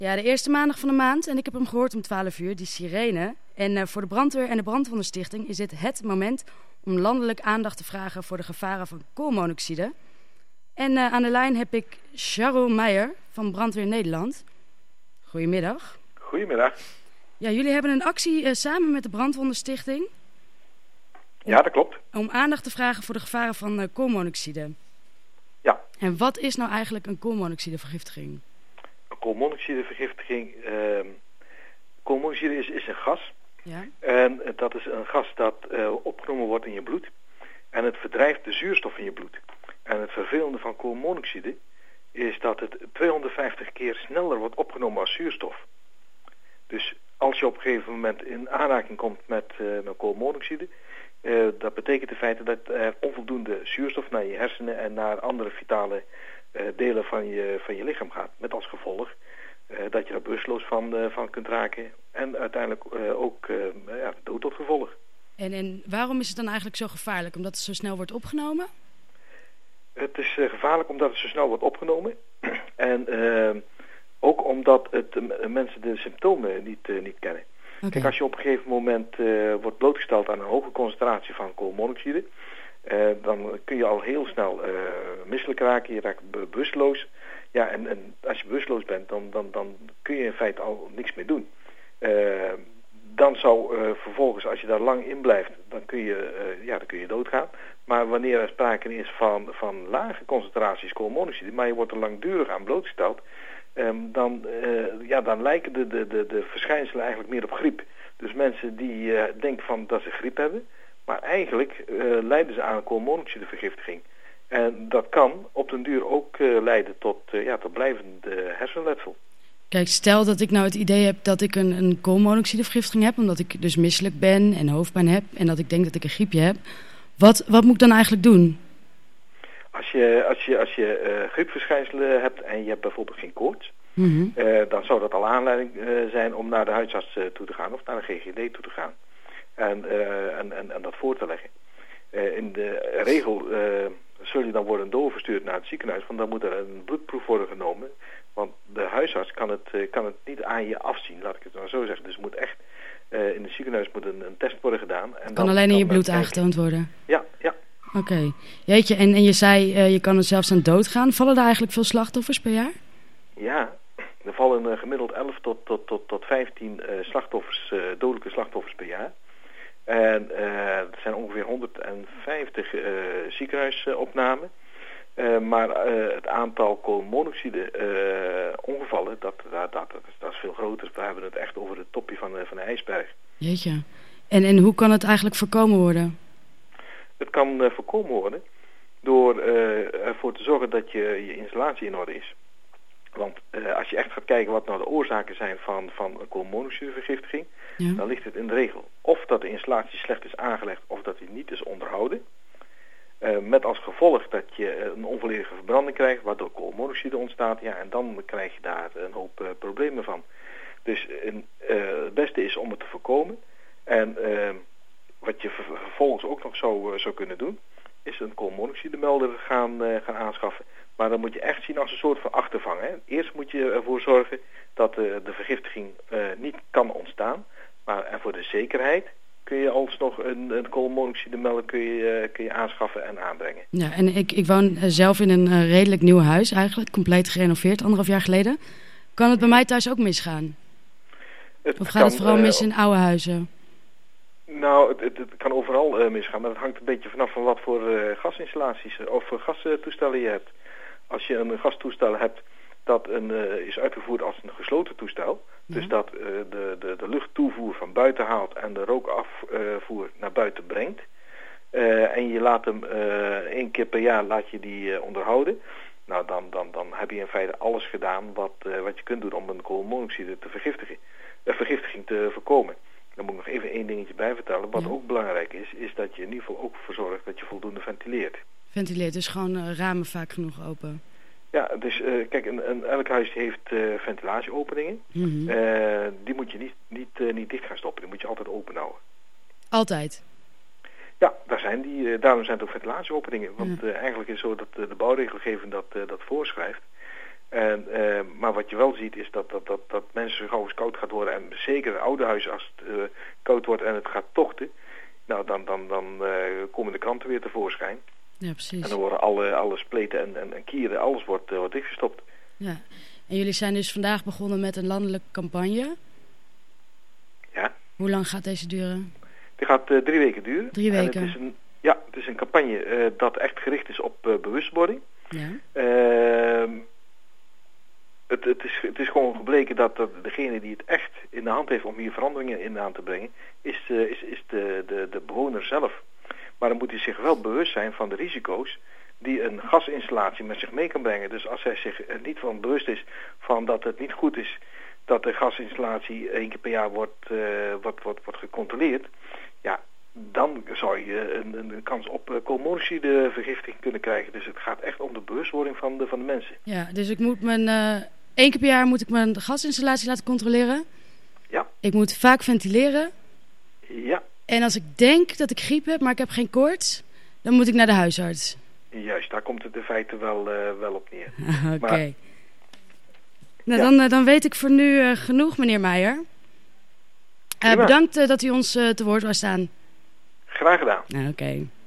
Ja, de eerste maandag van de maand. En ik heb hem gehoord om 12 uur, die sirene. En voor de brandweer en de brandwondenstichting is dit het moment om landelijk aandacht te vragen voor de gevaren van koolmonoxide. En aan de lijn heb ik Charles Meijer van Brandweer Nederland. Goedemiddag. Goedemiddag. Ja, jullie hebben een actie samen met de Brandwondenstichting. Ja, dat klopt. Om aandacht te vragen voor de gevaren van koolmonoxide. Ja. En wat is nou eigenlijk een koolmonoxidevergiftiging? Een koolmonoxidevergiftiging. Koolmonoxide is een gas. Ja. En dat is een gas dat opgenomen wordt in je bloed. En het verdrijft de zuurstof in je bloed. En het vervelende van koolmonoxide is dat het 250 keer sneller wordt opgenomen als zuurstof. Dus als je op een gegeven moment in aanraking komt met koolmonoxide, dat betekent in feite dat er onvoldoende zuurstof naar je hersenen en naar andere vitale delen van je lichaam gaat. Met als gevolg dat je er bewusteloos van kunt raken en uiteindelijk ook dood tot gevolg. En waarom is het dan eigenlijk zo gevaarlijk? Omdat het zo snel wordt opgenomen? Het is gevaarlijk omdat het zo snel wordt opgenomen. En ook omdat mensen de symptomen niet kennen. Okay. Kijk, als je op een gegeven moment wordt blootgesteld aan een hoge concentratie van koolmonoxide, dan kun je al heel snel misselijk raken. Je raakt bewusteloos. Ja, en als je bewusteloos bent, dan kun je in feite al niks meer doen. Dan zou vervolgens, als je daar lang in blijft, dan kun je doodgaan. Maar wanneer er sprake is van lage concentraties koolmonoxide, maar je wordt er langdurig aan blootgesteld, dan lijken de verschijnselen eigenlijk meer op griep. Dus mensen die denken van dat ze griep hebben, maar eigenlijk lijden ze aan een koolmonoxidevergiftiging. En dat kan op den duur ook leiden tot blijvend hersenletsel. Kijk, stel dat ik nou het idee heb dat ik een koolmonoxidevergiftiging heb, omdat ik dus misselijk ben en hoofdpijn heb en dat ik denk dat ik een griepje heb. Wat moet ik dan eigenlijk doen? Als je griepverschijnselen hebt en je hebt bijvoorbeeld geen koorts, dan zou dat al aanleiding zijn om naar de huisarts toe te gaan of naar de GGD toe te gaan. En dat voor te leggen. In de regel zul je dan worden doorverstuurd naar het ziekenhuis, want dan moet er een bloedproef worden genomen. Want de huisarts kan het niet aan je afzien, laat ik het maar zo zeggen. Dus moet echt in het ziekenhuis moet een test worden gedaan. En kan alleen in je bloed aangetoond worden? Ja. Oké. Jeetje, en je zei, je kan er zelfs aan dood gaan. Vallen er eigenlijk veel slachtoffers per jaar? Ja, er vallen gemiddeld 11 tot 15 dodelijke slachtoffers per jaar. En er zijn ongeveer 150 ziekenhuisopnamen. Maar het aantal koolmonoxide ongevallen, dat is veel groter. We hebben het echt over het topje van de ijsberg. Jeetje. En hoe kan het eigenlijk voorkomen worden? Het kan voorkomen worden door ervoor te zorgen dat je installatie in orde is. Want als je echt gaat kijken wat nou de oorzaken zijn van een koolmonoxidevergiftiging, dan ligt het in de regel of dat de installatie slecht is aangelegd of dat die niet is onderhouden. Met als gevolg dat je een onvolledige verbranding krijgt, waardoor koolmonoxide ontstaat. Ja, en dan krijg je daar een hoop problemen van. Dus het beste is om het te voorkomen. En wat je vervolgens ook nog zou kunnen doen, is een koolmonoxidemelder gaan aanschaffen. Maar dan moet je echt zien als een soort van achtervang. Hè. Eerst moet je ervoor zorgen dat de vergiftiging niet kan ontstaan. Maar voor de zekerheid kun je alsnog een koolmonoxidemelder kun je aanschaffen en aanbrengen. Ja, en ik woon zelf in een redelijk nieuw huis eigenlijk, compleet gerenoveerd, 1,5 jaar geleden. Kan het bij mij thuis ook misgaan? Of gaat het vooral mis in oude huizen? Nou, het kan overal misgaan, maar het hangt een beetje vanaf van wat voor gasinstallaties of gastoestellen je hebt. Als je een gastoestel hebt dat is uitgevoerd als een gesloten toestel, dus dat de luchttoevoer van buiten haalt en de rookafvoer naar buiten brengt, en je laat hem 1 keer per jaar laat je die onderhouden, nou dan heb je in feite alles gedaan wat je kunt doen om een koolmonoxide vergiftiging te voorkomen. Dan moet ik nog even 1 dingetje bij vertellen. Wat ook belangrijk is dat je in ieder geval ook voor zorgt dat je voldoende ventileert. Ventileert, dus gewoon ramen vaak genoeg open? Ja, dus kijk, elk huis heeft ventilatieopeningen. Die moet je niet dicht gaan stoppen. Die moet je altijd open houden. Altijd? Ja, daarom zijn het ook ventilatieopeningen. Want eigenlijk is het zo dat de bouwregelgeving dat voorschrijft. Maar wat je wel ziet is dat mensen zo gauw eens koud gaat worden. En zeker in oude huizen als het koud wordt en het gaat tochten. Nou, dan komen de kranten weer tevoorschijn. Ja, precies. En dan worden alle spleten en kieren, alles wordt dichtgestopt. Ja. En jullie zijn dus vandaag begonnen met een landelijke campagne. Ja. Hoe lang gaat deze duren? Die gaat 3 weken duren. 3 weken? En het is een campagne dat echt gericht is op bewustwording. Ja. Het is gewoon gebleken dat degene die het echt in de hand heeft om hier veranderingen in aan te brengen, is de bewoner zelf. Maar dan moet hij zich wel bewust zijn van de risico's die een gasinstallatie met zich mee kan brengen. Dus als hij zich er niet van bewust is van dat het niet goed is dat de gasinstallatie 1 keer per jaar wordt gecontroleerd, ja, dan zou je een kans op koolmonoxidevergiftiging kunnen krijgen. Dus het gaat echt om de bewustwording van de mensen. Ja, dus ik moet 1 keer per jaar moet ik mijn gasinstallatie laten controleren. Ja. Ik moet vaak ventileren. Ja. En als ik denk dat ik griep heb, maar ik heb geen koorts, dan moet ik naar de huisarts. Juist, daar komt het in feite wel op neer. Oké. Nou, dan weet ik voor nu genoeg, meneer Meijer. Bedankt dat u ons te woord wou staan. Graag gedaan. Oké.